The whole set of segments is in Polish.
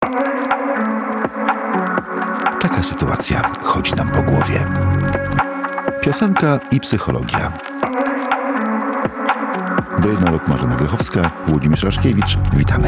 Taka sytuacja chodzi nam po głowie. Piosenka i psychologia. Brainolog Marzena Grochowska, Włodzimierz Raszkiewicz. Witamy.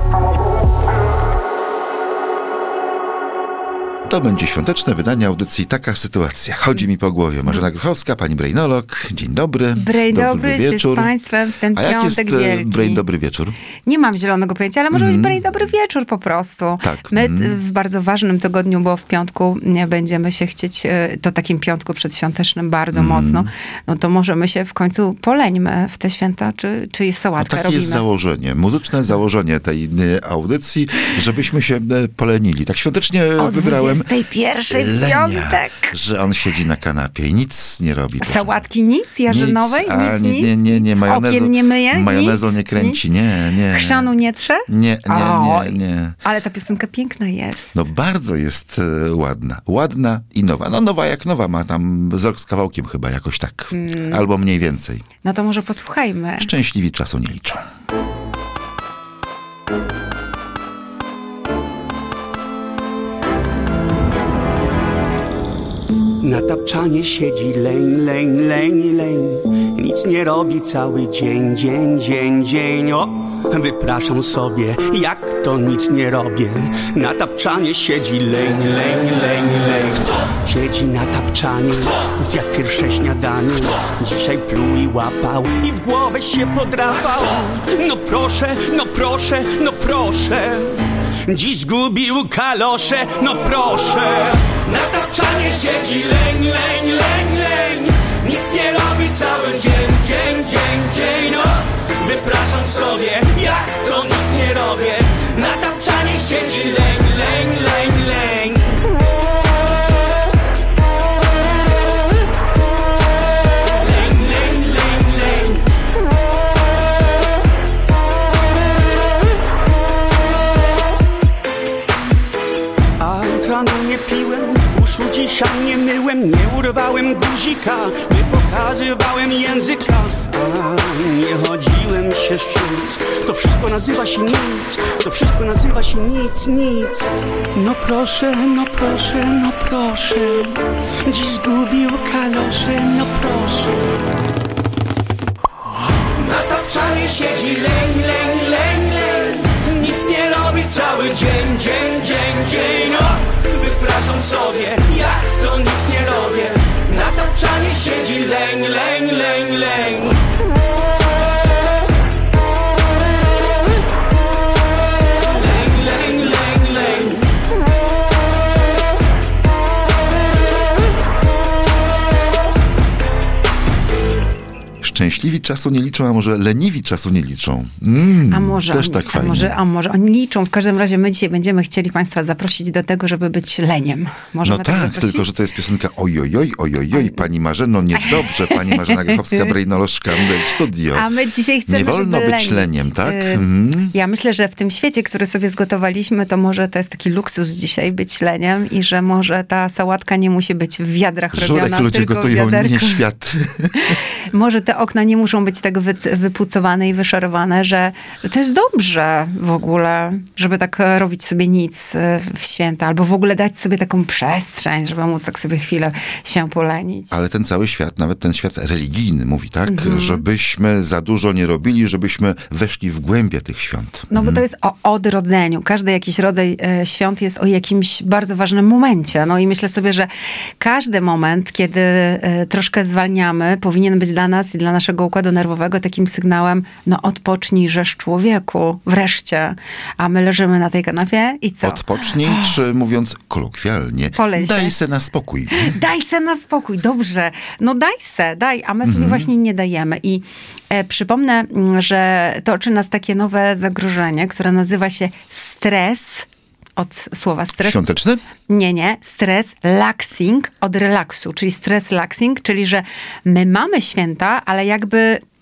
To będzie świąteczne wydanie audycji Taka sytuacja. Chodzi mi po głowie. Marzena Grochowska, pani brainolog. Dzień dobry. Dobry wieczór. Z państwem w ten A jak piątek jest wielki. brain dobry wieczór? Nie mam zielonego pojęcia, ale może być brain dobry wieczór po prostu. Tak. My w bardzo ważnym tygodniu, bo w piątku będziemy się chcieć, to takim piątku przedświątecznym bardzo mocno, no to możemy się w końcu poleńmy w te święta, czy sałatkę takie robimy. Jest założenie, muzyczne założenie tej audycji, żebyśmy się polenili. Tak świątecznie wybrałem pierwszej Lenia, piątek. że on siedzi na kanapie i nic nie robi. Sałatki nic? Jarzynowej? Nic? Nie. Okien nie myje? Majonezą nie kręci, nie. Chrzanu nie trze? Nie. Ale ta piosenka piękna jest. No bardzo jest ładna i nowa. No nowa jak nowa, ma tam z rok z kawałkiem chyba jakoś tak, albo mniej więcej. No to może posłuchajmy. Szczęśliwi czasu nie liczą. Na tapczanie siedzi leń. Nic nie robi cały dzień. O, wypraszam sobie, jak to nic nie robię. Na tapczanie siedzi leń. Siedzi na tapczanie, zjadł pierwsze śniadanie. Dzisiaj pluł i łapał i w głowę się podrapał. No proszę. Dziś zgubił kalosze, no proszę. Na tapczanie siedzi leń. Nic nie robi cały dzień. No, wypraszam sobie, jak to nic nie robię. Na tapczanie siedzi leń. Nie piłem, uszu dzisiaj nie myłem, nie urwałem guzika, nie pokazywałem języka, nie chodziłem się szczuc. To wszystko nazywa się nic. No proszę. Dziś zgubił kalosze, no proszę. Na tapczanie siedzi leń. Nic nie robi cały dzień. No, wypraszam sobie, jak to nic nie robię. Na tapczanie siedzi leń. Szczęśliwi czasu nie liczą, a może leniwi czasu nie liczą. Też tak fajnie. A może oni liczą. W każdym razie my dzisiaj będziemy chcieli państwa zaprosić do tego, żeby być leniem. Możemy No tak, tylko że to jest piosenka ojojoj, pani Marzeno, niedobrze, pani Marzena Grochowska, brainolożka w studio. A my dzisiaj chcemy, nie wolno żeby być leniem, tak? Ja myślę, że w tym świecie, który sobie zgotowaliśmy, to może to jest taki luksus dzisiaj być leniem i że może ta sałatka nie musi być w wiadrach robiona, Żurek ludzie tylko gotują, nie świat. Może te okna nie muszą być tak wypucowane i wyszorowane, że to jest dobrze w ogóle, żeby tak robić sobie nic w święta, albo w ogóle dać sobie taką przestrzeń, żeby móc tak sobie chwilę się polenić. Ale ten cały świat, nawet ten świat religijny mówi tak, żebyśmy za dużo nie robili, żebyśmy weszli w głębie tych świąt. No bo to jest o odrodzeniu. Każdy jakiś rodzaj świąt jest o jakimś bardzo ważnym momencie. No i myślę sobie, że każdy moment, kiedy troszkę zwalniamy, powinien być dla nas i dla naszego układu nerwowego takim sygnałem, no odpocznij, żeż człowieku, wreszcie. A my leżymy na tej kanapie i co? Odpocznij, czy mówiąc kolokwialnie, daj se na spokój. Daj se na spokój, dobrze. No daj, a my sobie właśnie nie dajemy. I przypomnę, że toczy nas takie nowe zagrożenie, które nazywa się stres. Od słowa stres. Świąteczny? Nie. Stres laxing od relaksu, czyli stres laxing, czyli że my mamy święta, ale jakby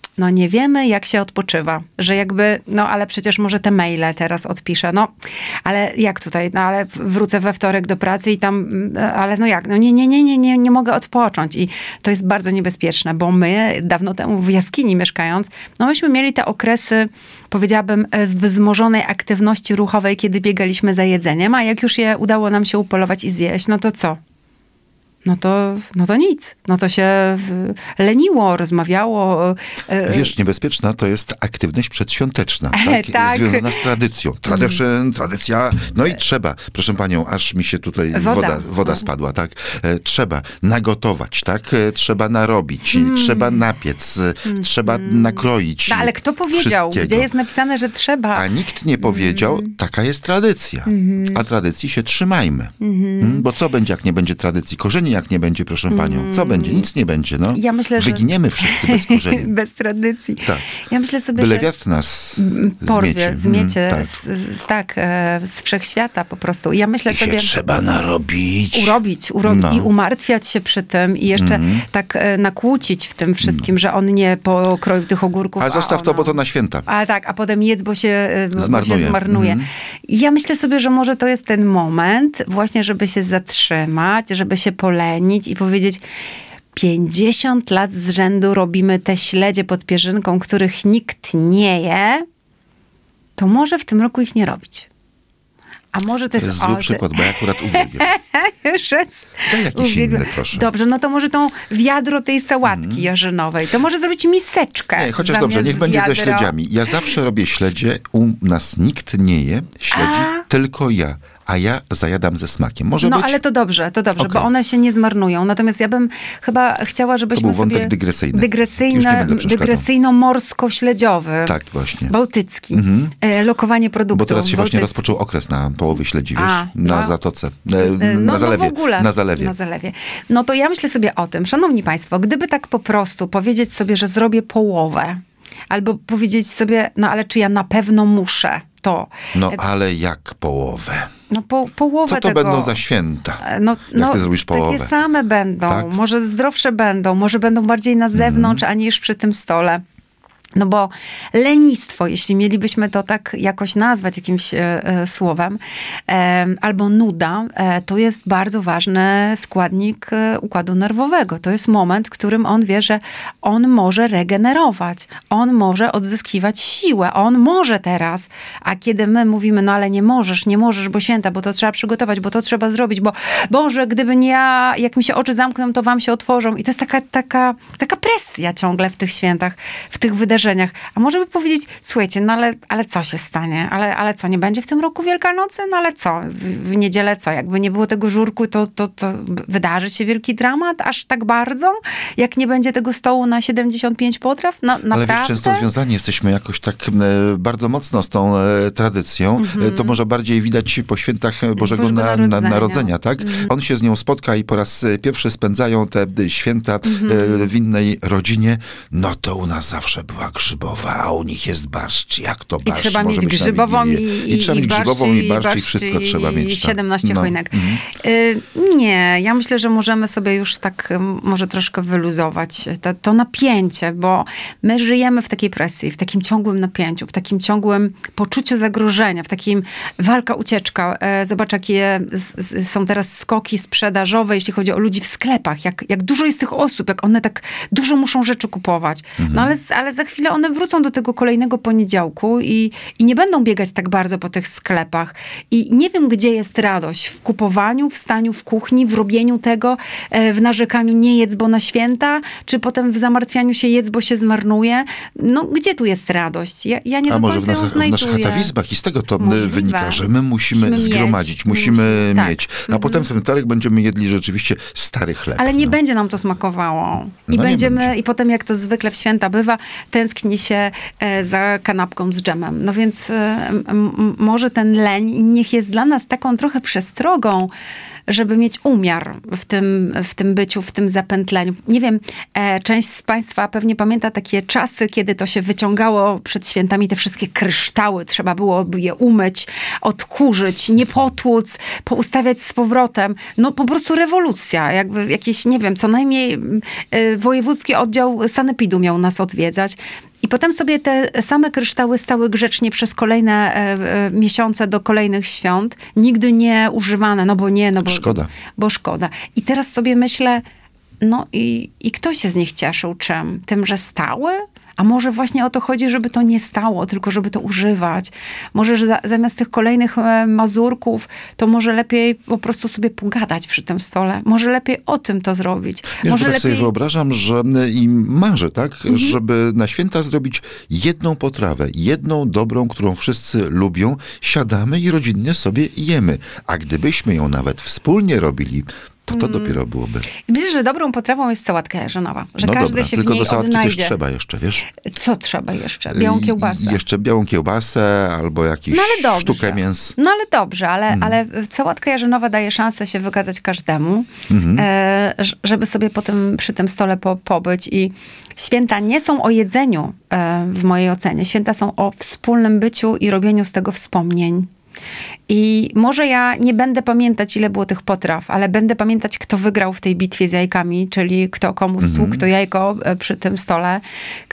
no nie wiemy, jak się odpoczywa. Że jakby, no ale przecież może te maile teraz odpiszę. No, ale jak tutaj? No ale wrócę we wtorek do pracy i tam, ale no jak? No nie mogę odpocząć. I to jest bardzo niebezpieczne, bo my dawno temu w jaskini mieszkając, no myśmy mieli te okresy, powiedziałabym, wzmożonej aktywności ruchowej, kiedy biegaliśmy za jedzeniem, a jak już je udało nam się upolować i zjeść, no to co? No to nic. No to się leniło, rozmawiało. Wiesz, niebezpieczna to jest aktywność przedświąteczna, tak? Tak. Związana z tradycją. Tradycja. No i trzeba, proszę panią, aż mi się tutaj woda spadła, tak? Trzeba nagotować, tak? Trzeba narobić, trzeba napiec, trzeba nakroić. No, ale kto powiedział? Gdzie jest napisane, że trzeba? A nikt nie powiedział, taka jest tradycja. A tradycji się trzymajmy. Bo co będzie, jak nie będzie tradycji? Korzeni jak nie będzie, proszę panią. Co będzie? Nic nie będzie. No. Ja myślę, że wyginiemy wszyscy bez korzeni. Bez tradycji. Tak. Ja myślę sobie, byle że wiatr nas zmiecie tak. z wszechświata po prostu. Ja myślę sobie... trzeba narobić. Urobić No. i umartwiać się przy tym i jeszcze tak nakłócić w tym wszystkim, że on nie pokroił tych ogórków. A zostaw to, bo to na święta. A potem jedz, bo się zmarnuje. I ja myślę sobie, że może to jest ten moment właśnie, żeby się zatrzymać, żeby się polenić i powiedzieć: 50 lat z rzędu robimy te śledzie pod pierzynką, których nikt nie je, to może w tym roku ich nie robić. A może to jest zły przykład, bo ja akurat uwielbiam. Daj jakiś inny, proszę. Dobrze, no to może tą wiadro tej sałatki jarzynowej. To może zrobić miseczkę. Nie, chociaż dobrze, niech będzie ze śledziami. Ja zawsze robię śledzie, u nas nikt nie je śledzi, tylko ja. A ja zajadam ze smakiem. Może być? Ale to dobrze, okay. Bo one się nie zmarnują. Natomiast ja bym chyba chciała, żebyśmy to był wątek sobie... dygresyjny. Dygresyjno-morsko-śledziowy. Tak, właśnie. Bałtycki. Lokowanie produktów. Bo teraz się właśnie rozpoczął okres na połowie śledzi, wiesz? Na zatoce. Na zalewie. W ogóle. Na zalewie. No to ja myślę sobie o tym, szanowni państwo, gdyby tak po prostu powiedzieć sobie, że zrobię połowę, albo powiedzieć sobie, no ale czy ja na pewno muszę to. No ale jak połowę? No połowę co to tego. Będą za święta? Jak ty zrobisz połowę? Takie same będą. Tak? Może zdrowsze będą. Może będą bardziej na zewnątrz, aniż przy tym stole. No bo lenistwo, jeśli mielibyśmy to tak jakoś nazwać jakimś słowem, albo nuda, to jest bardzo ważny składnik układu nerwowego. To jest moment, w którym on wie, że on może regenerować. On może odzyskiwać siłę. On może teraz. A kiedy my mówimy, no ale nie możesz, bo święta, bo to trzeba przygotować, bo to trzeba zrobić, bo Boże, gdyby nie ja, jak mi się oczy zamkną, to wam się otworzą. I to jest taka presja ciągle w tych świętach, w tych wydarzeniach. A może by powiedzieć, słuchajcie, no ale co się stanie? Ale co, nie będzie w tym roku Wielkanocy? No ale co? W niedzielę co? Jakby nie było tego żurku, to wydarzy się wielki dramat? Aż tak bardzo? Jak nie będzie tego stołu na 75 potraw? No, naprawdę? Ale wiesz, często związani jesteśmy jakoś tak bardzo mocno z tą tradycją. To może bardziej widać po świętach Bożego Narodzenia, tak? On się z nią spotka i po raz pierwszy spędzają te święta w innej rodzinie. No to u nas zawsze była grzybowa, a u nich jest barszcz. Jak to barszcz? I trzeba mieć grzybową i trzeba mieć grzybową i barszcz i wszystko trzeba mieć. I 17 chojnek. Nie, ja myślę, że możemy sobie już tak może troszkę wyluzować to napięcie, bo my żyjemy w takiej presji, w takim ciągłym napięciu, w takim ciągłym poczuciu zagrożenia, w takim walka, ucieczka. Zobacz, jakie są teraz skoki sprzedażowe, jeśli chodzi o ludzi w sklepach. Jak dużo jest tych osób, jak one tak dużo muszą rzeczy kupować. No ale za chwilę one wrócą do tego kolejnego poniedziałku i nie będą biegać tak bardzo po tych sklepach. I nie wiem, gdzie jest radość. W kupowaniu, w staniu w kuchni, w robieniu tego, w narzekaniu nie jedz, bo na święta, czy potem w zamartwianiu się jedz, bo się zmarnuje. No, gdzie tu jest radość? Ja nie do końca ją znajduję. W naszych atawizmach i z tego to wynika, że my musimy zgromadzić, musimy mieć. A potem w ten wtorek będziemy jedli rzeczywiście stary chleb. Ale nie będzie nam to smakowało. I potem, jak to zwykle w święta bywa, tęskni się za kanapką z dżemem. No więc może ten leń niech jest dla nas taką trochę przestrogą, żeby mieć umiar w tym byciu, w tym zapętleniu. Nie wiem, część z Państwa pewnie pamięta takie czasy, kiedy to się wyciągało przed świętami te wszystkie kryształy. Trzeba było je umyć, odkurzyć, nie potłuc, poustawiać z powrotem. No po prostu rewolucja. Jakby jakieś, nie wiem, co najmniej wojewódzki oddział sanepidu miał nas odwiedzać. I potem sobie te same kryształy stały grzecznie przez kolejne miesiące do kolejnych świąt. Nigdy nie używane, no bo Szkoda. Bo szkoda. I teraz sobie myślę, no i kto się z nich cieszył czym? Tym, że stały? A może właśnie o to chodzi, żeby to nie stało, tylko żeby to używać. Może, że zamiast tych kolejnych mazurków, to może lepiej po prostu sobie pogadać przy tym stole. Może lepiej o tym to zrobić. Wiesz, Może tak lepiej... sobie wyobrażam, że im marzę, tak? Żeby na święta zrobić jedną potrawę, jedną dobrą, którą wszyscy lubią, siadamy i rodzinnie sobie jemy. A gdybyśmy ją nawet wspólnie robili, to dopiero byłoby. Myślę, że dobrą potrawą jest sałatka jarzynowa. Że No każdy dobra, się tylko w niej do sałatki odnajdzie. też trzeba jeszcze, wiesz? Co trzeba jeszcze? Białą kiełbasę. Jeszcze białą kiełbasę albo jakąś sztukę mięs. No ale dobrze, ale sałatka jarzynowa daje szansę się wykazać każdemu, żeby sobie potem przy tym stole pobyć. I święta nie są o jedzeniu, w mojej ocenie. Święta są o wspólnym byciu i robieniu z tego wspomnień. I może ja nie będę pamiętać, ile było tych potraw, ale będę pamiętać, kto wygrał w tej bitwie z jajkami, czyli kto komu stłukł to jajko przy tym stole,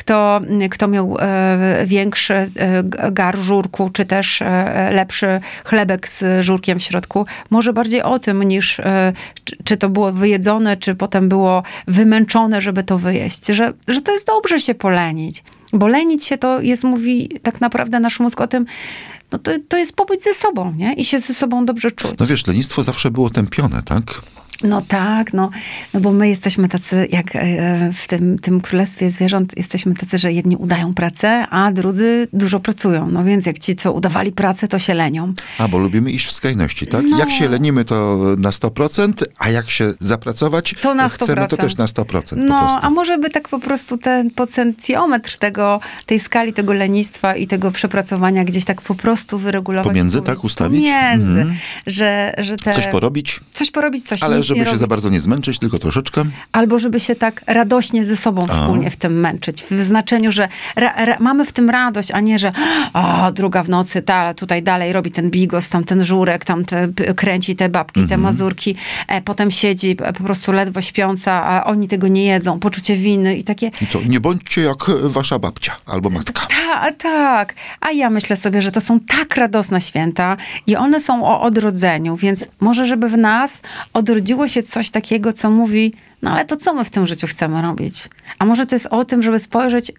kto miał większy gar żurku, czy też lepszy chlebek z żurkiem w środku. Może bardziej o tym, niż czy to było wyjedzone, czy potem było wymęczone, żeby to wyjeść. Że to jest dobrze się polenić. Bo lenić się to jest, mówi tak naprawdę nasz mózg o tym, no to jest pobyć ze sobą, nie? I się ze sobą dobrze czuć. No wiesz, lenistwo zawsze było tępione, tak? No tak, no bo my jesteśmy tacy, jak w tym królestwie zwierząt, jesteśmy tacy, że jedni udają pracę, a drudzy dużo pracują. No więc jak ci, co udawali pracę, to się lenią. Bo lubimy iść w skrajności, tak? No. Jak się lenimy, to na 100%, a jak się zapracować, to na 100%. chcemy, to też na 100%. No, a może by tak po prostu ten potencjometr tej skali, tego lenistwa i tego przepracowania gdzieś tak po prostu wyregulować. Pomiędzy, tak? Ustawić? Pomiędzy. Że Coś porobić? Coś porobić, coś ale nic żeby nie się robić. za bardzo nie zmęczyć, tylko troszeczkę. Albo żeby się tak radośnie ze sobą wspólnie w tym męczyć. W znaczeniu, że mamy w tym radość, a nie, że druga w nocy, tutaj dalej robi ten bigos, tam ten żurek, tam kręci te babki, te mazurki. Potem siedzi po prostu ledwo śpiąca, a oni tego nie jedzą. Poczucie winy i takie... I co, nie bądźcie jak wasza babcia albo matka. Tak. A ja myślę sobie, że to są tak radosne święta i one są o odrodzeniu, więc może żeby w nas odrodziło się coś takiego, co mówi, no ale to co my w tym życiu chcemy robić? A może to jest o tym, żeby spojrzeć,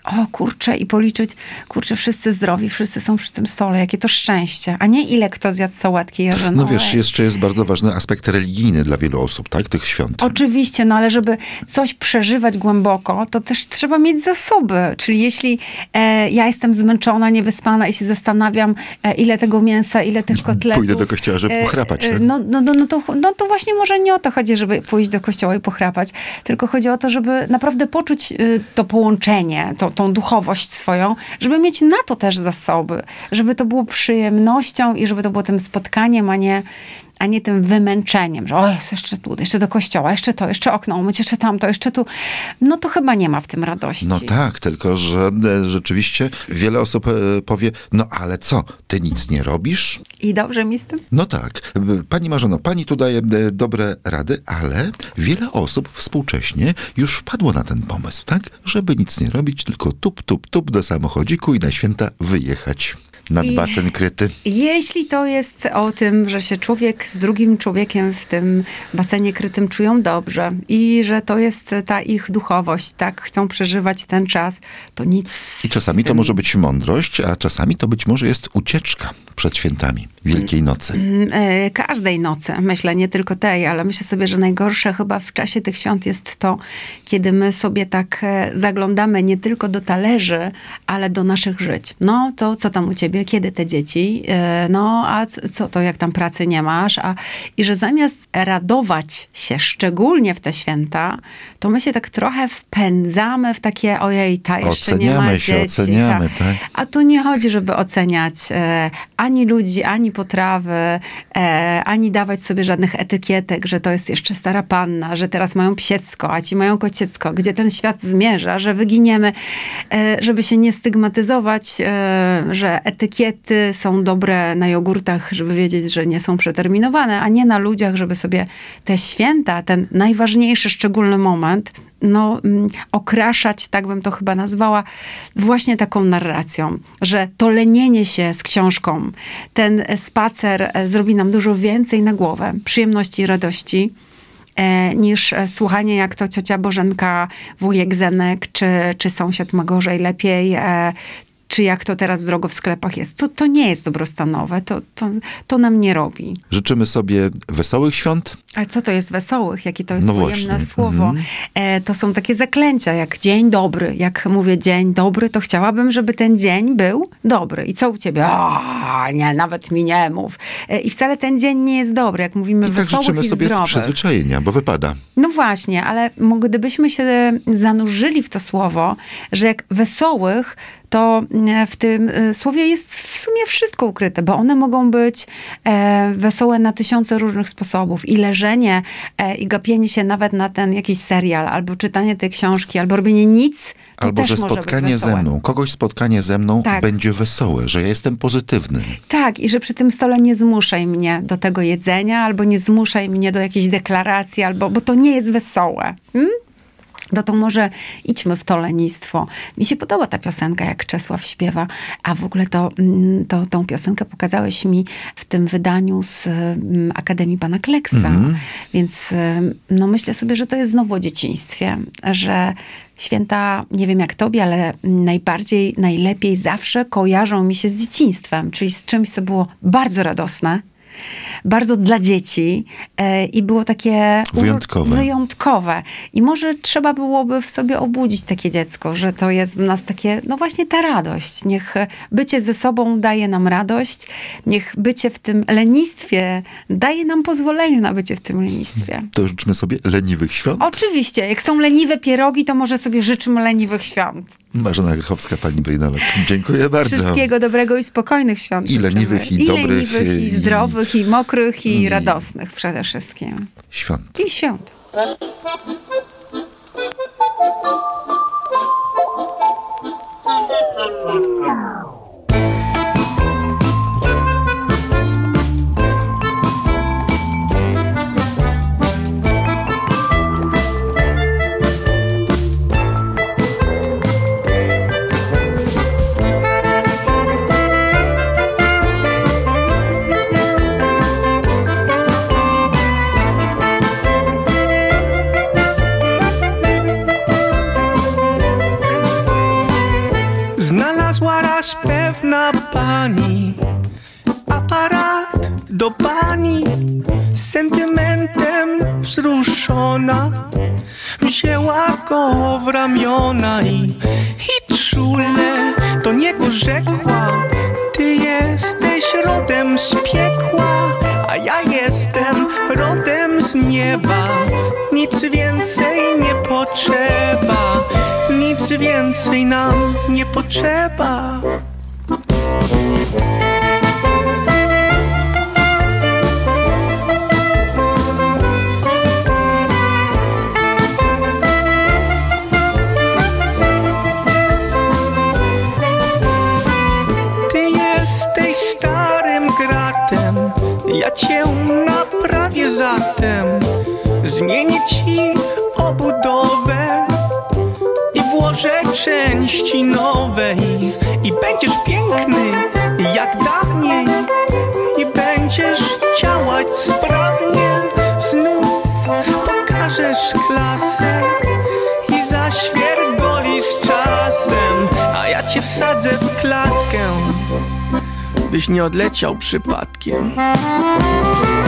i policzyć, wszyscy zdrowi, wszyscy są przy tym stole, jakie to szczęście, a nie ile kto zjadł sałatki jarzynowej. No wiesz, jeszcze jest bardzo ważny aspekt religijny dla wielu osób, tak? Tych świąt. Oczywiście, no ale żeby coś przeżywać głęboko, to też trzeba mieć zasoby. Czyli jeśli ja jestem zmęczona, niewyspana i się zastanawiam, ile tego mięsa, ile tych kotletów. Pójdę do kościoła, żeby pochrapać. Tak? No to właśnie może nie o to chodzi, żeby pójść do kościoła i pochrapać, tylko chodzi o to, żeby naprawdę poczuć to połączenie, tą duchowość swoją, żeby mieć na to też zasoby, żeby to było przyjemnością i żeby to było tym spotkaniem, a nie tym wymęczeniem, że jeszcze tu, jeszcze do kościoła, jeszcze to, jeszcze okno umyć, jeszcze tamto, jeszcze tu. No to chyba nie ma w tym radości. No tak, tylko że rzeczywiście wiele osób powie, no ale co, ty nic nie robisz? I dobrze mi z tym? No tak. Pani Marzeno, pani tu daje dobre rady, ale wiele osób współcześnie już wpadło na ten pomysł, tak? Żeby nic nie robić, tylko tup do samochodziku i na święta wyjechać. Nad basen kryty. Jeśli to jest o tym, że się człowiek z drugim człowiekiem w tym basenie krytym czują dobrze i że to jest ta ich duchowość, tak, chcą przeżywać ten czas, to nic... I czasami to może być mądrość, a czasami to być może jest ucieczka przed świętami Wielkiej Nocy. Każdej nocy, myślę, nie tylko tej, ale myślę sobie, że najgorsze chyba w czasie tych świąt jest to, kiedy my sobie tak zaglądamy nie tylko do talerzy, ale do naszych żyć. No to co tam u ciebie? Kiedy te dzieci? No a co to, jak tam pracy nie masz? i że zamiast radować się szczególnie w te święta, to my się tak trochę wpędzamy w takie ojej, ta jeszcze nie ma dzieci. Oceniamy, tak? A tu nie chodzi, żeby oceniać ani ludzi, ani potrawy, ani dawać sobie żadnych etykietek, że to jest jeszcze stara panna, że teraz mają psiecko, a ci mają kociecko, gdzie ten świat zmierza, że wyginiemy, żeby się nie stygmatyzować, że etykiety są dobre na jogurtach, żeby wiedzieć, że nie są przeterminowane, a nie na ludziach, żeby sobie te święta, ten najważniejszy, szczególny moment, okraszać, tak bym to chyba nazwała, właśnie taką narracją, że to lenienie się z książką, ten spacer zrobi nam dużo więcej na głowę przyjemności i radości, niż słuchanie, jak to ciocia Bożenka, wujek Zenek, czy sąsiad ma gorzej, lepiej, czy jak to teraz drogo w sklepach jest. To nie jest dobrostanowe, to nam nie robi. Życzymy sobie wesołych świąt. Ale co to jest wesołych? Jakie to jest pojemne słowo? To są takie zaklęcia, jak dzień dobry. Jak mówię dzień dobry, to chciałabym, żeby ten dzień był dobry. I co u ciebie? Nie, nawet mi nie mów. I wcale ten dzień nie jest dobry, jak mówimy I tak wesołych życzymy i sobie zdrowych. z przyzwyczajenia, bo wypada. No właśnie, ale gdybyśmy się zanurzyli w to słowo, że jak wesołych, to w tym słowie jest w sumie wszystko ukryte, bo one mogą być wesołe na tysiące różnych sposobów. I leżenie, i gapienie się nawet na ten jakiś serial, albo czytanie tej książki, albo robienie nic, to albo też że może spotkanie być wesołe. ze mną, kogoś spotkanie ze mną Tak. będzie wesołe, że ja jestem pozytywny. Tak, i że przy tym stole nie zmuszaj mnie do tego jedzenia, albo nie zmuszaj mnie do jakiejś deklaracji, bo to nie jest wesołe. To może idźmy w to lenistwo. Mi się podoba ta piosenka, jak Czesław śpiewa, a w ogóle tą piosenkę pokazałeś mi w tym wydaniu z Akademii Pana Kleksa. Więc myślę sobie, że to jest znowu o dzieciństwie, że święta, nie wiem jak tobie, ale najlepiej zawsze kojarzą mi się z dzieciństwem, czyli z czymś, co było bardzo radosne, bardzo dla dzieci i było takie wyjątkowe. I może trzeba byłoby w sobie obudzić takie dziecko, że to jest w nas takie, właśnie ta radość. Niech bycie ze sobą daje nam radość, niech bycie w tym lenistwie daje nam pozwolenie na bycie w tym lenistwie. To życzmy sobie leniwych świąt. Oczywiście, jak są leniwe pierogi, to może sobie życzymy leniwych świąt. Marzena Grychowska, pani Brejnolog. Dziękuję bardzo. Wszystkiego dobrego i spokojnych świąt. I leniwych, i dobrych. Leniwych, i zdrowych, i mokrych, i radosnych przede wszystkim. Świąt. I świąt. Znalazła raz pewna pani aparat do bani, z sentymentem wzruszona wzięła go w ramiona i czule do niego rzekła: ty jesteś rodem z piekła, a ja jestem rodem z nieba. Nic więcej nie potrzeba, nic więcej nam nie potrzeba. Ty jesteś starym gratem, ja cię naprawię zatem. Zmienię ci obudowę i włożę części nowej. I będziesz piękny jak dawniej, i będziesz działać sprawnie. Znów pokażesz klasę i zaświergolisz czasem, a ja cię wsadzę w klatkę, byś nie odleciał przypadkiem.